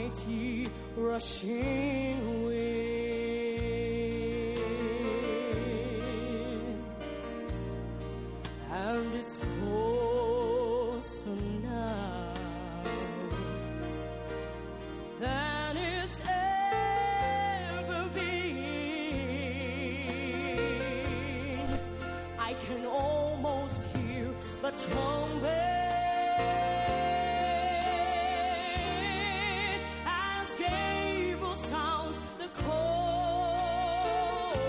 mighty rushing wind, and it's closer now than it's ever been. I can almost hear the trumpet as Gabriel sounds the call,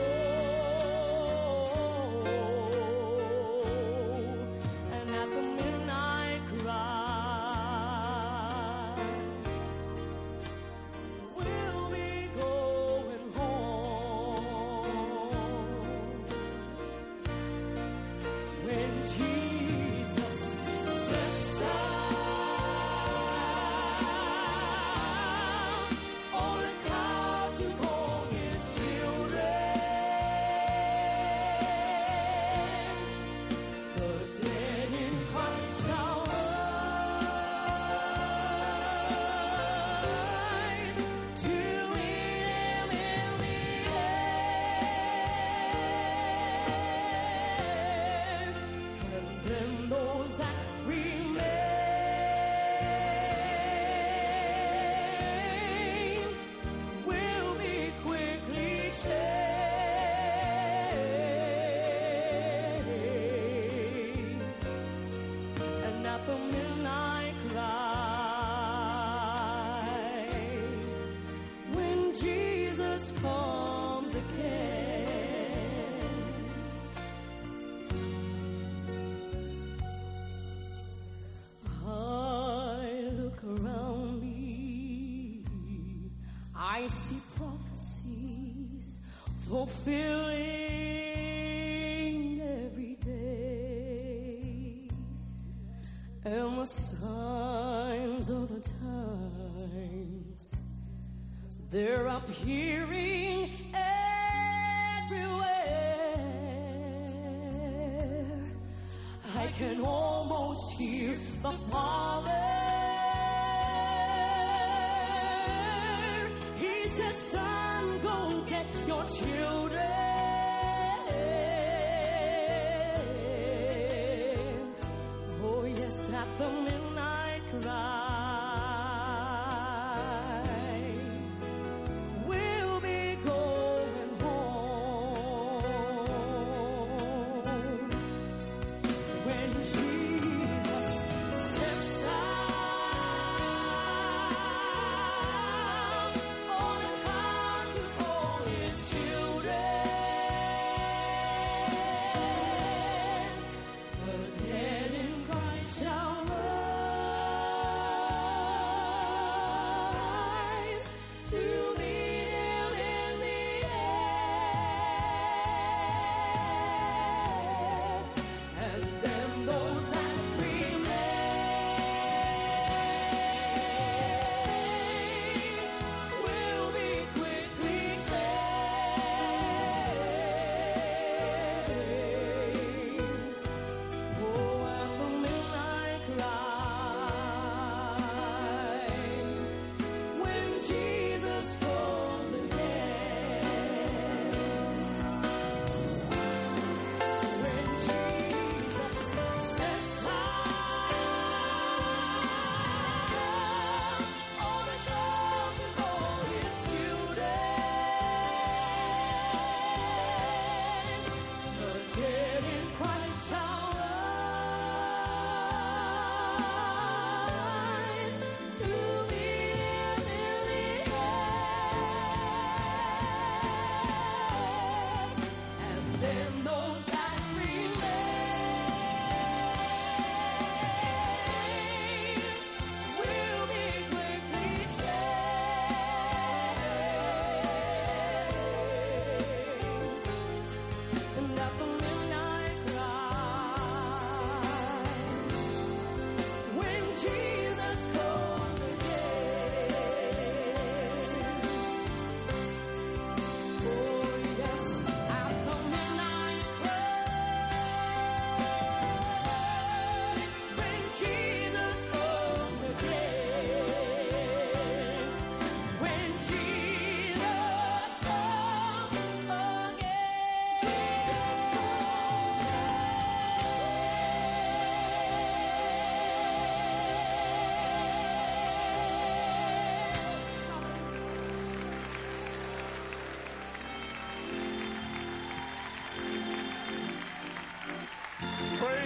and at the midnight cry, we'll be going home when Jesus steps out on a cloud to call his children. The dead in Christ shall rise to meet him in the air, and then those that remain will be quickly changed, and at the midnight cry, when Jesus comes again, I look around me, I see prophecies fulfilling every day, and the signs of the times, they're appearing everywhere. I can almost hear the Father. He says, son, go get your children. Oh yes, at the midnight cry, we'll be going home when Jesus steps out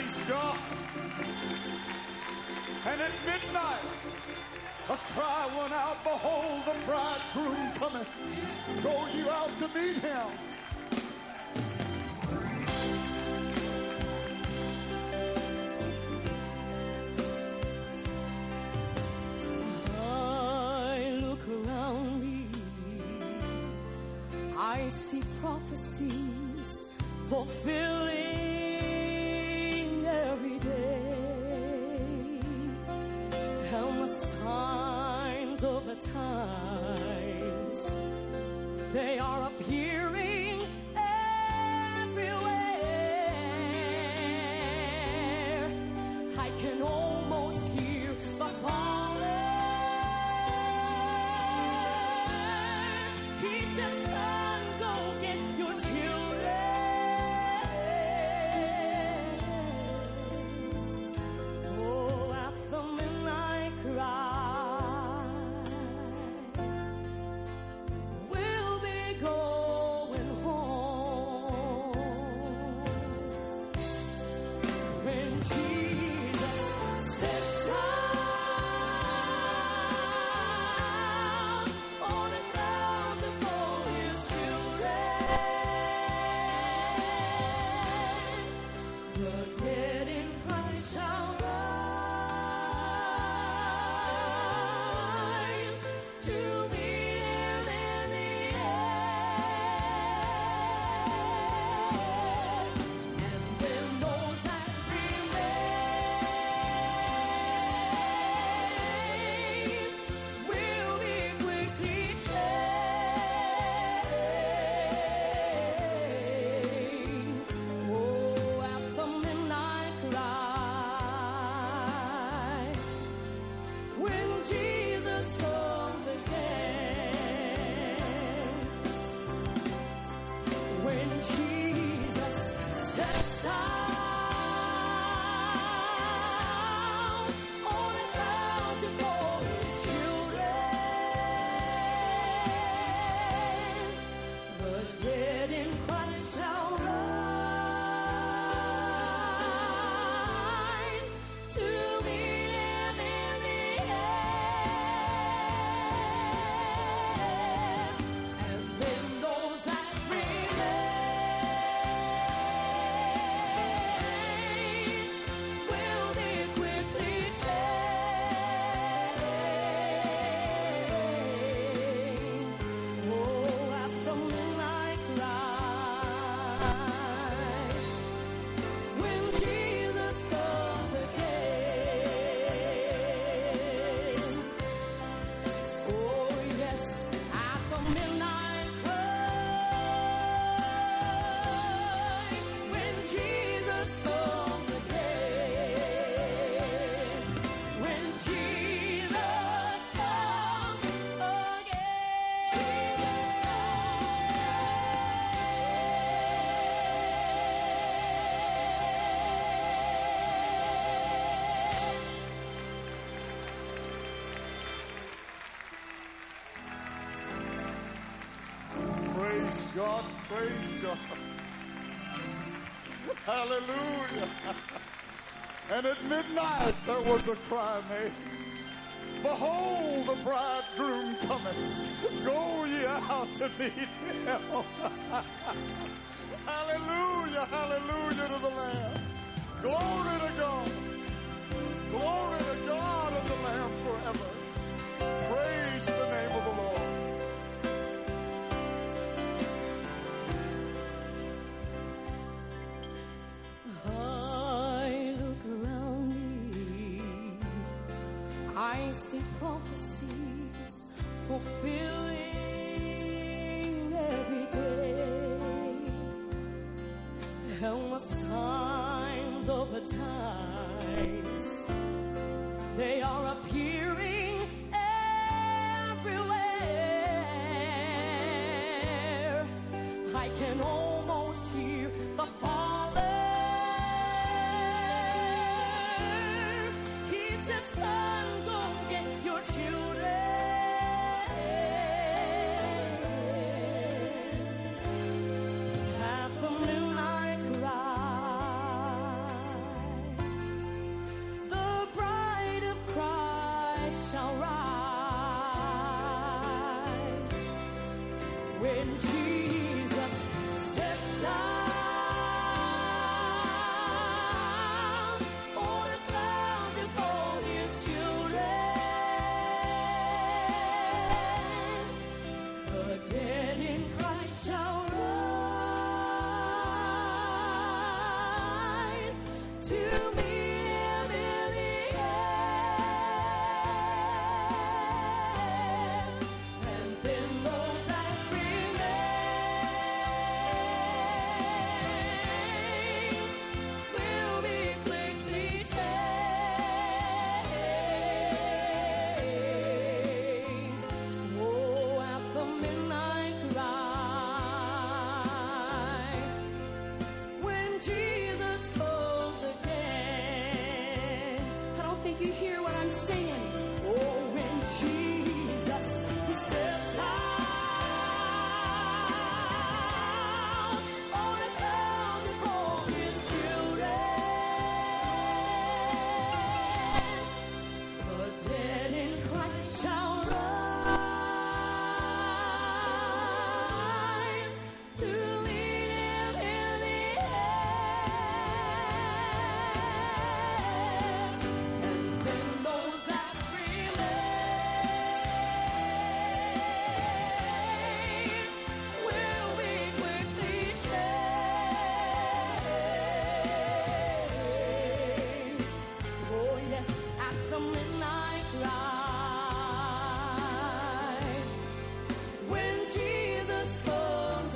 Praise God. And at midnight, a cry went out, behold, the bridegroom cometh. Go you out to meet him. I look around me, I see prophecies fulfilling every day, and the signs of the times, they are appearing everywhere. I can almost hear the Father. He says, son, go get your children. Oh, at the midnight cry, we'll be going home. When Jesus steps out on the ground before his children, the dead in Christ shall rise to meet him in the air. And then those that remain will be quickly changed. Oh, at the midnight cry, when Jesus comes again, when Jesus steps out on the mountain for his children, the dead in Christ shall rise to meet him in the air. And then those that remain will be quickly changed. Oh, at the midnight cry, when Jesus comes again. Oh, yes, at the midnight cry, when Jesus comes again. When Jesus comes Praise God, praise God. Hallelujah. And at midnight there was a cry made, behold, the bridegroom cometh. Go ye out to meet him. Hallelujah, hallelujah to the Lamb. Glory to God. Glory to God and the Lamb forever. Praise the name of the Lord. I look around me, I see prophecies fulfilling every day, and the signs of the times, they are appearing everywhere. I can almost hear the Father. He says, son, go get your children. At the midnight cry, when Jesus steps out on a cloud to call his children, the dead in Christ shall rise to meet him in the air, and then those that remain will be quickly changed. Oh, at the midnight cry, when Jesus comes again. I don't think you hear what I'm saying. Oh, when Jesus steps out on a cloud to call his children, the dead in Christ shall rise to meet him in the air, and then those that remain will be quickly changed. Oh yes, at the midnight cry, when Jesus comes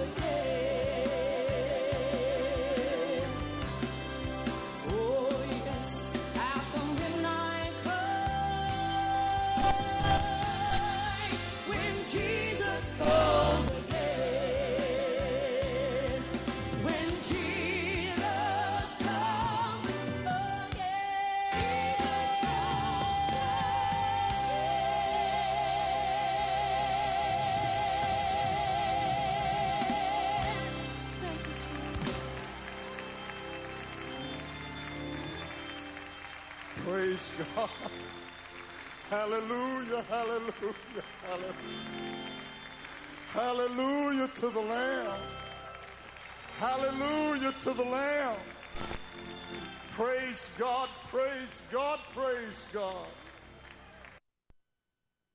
again. Oh yes, at the midnight cry, when Jesus comes again. When Jesus comes Praise God. Hallelujah, hallelujah, hallelujah. Hallelujah to the Lamb. Hallelujah to the Lamb. Praise God, praise God, praise God.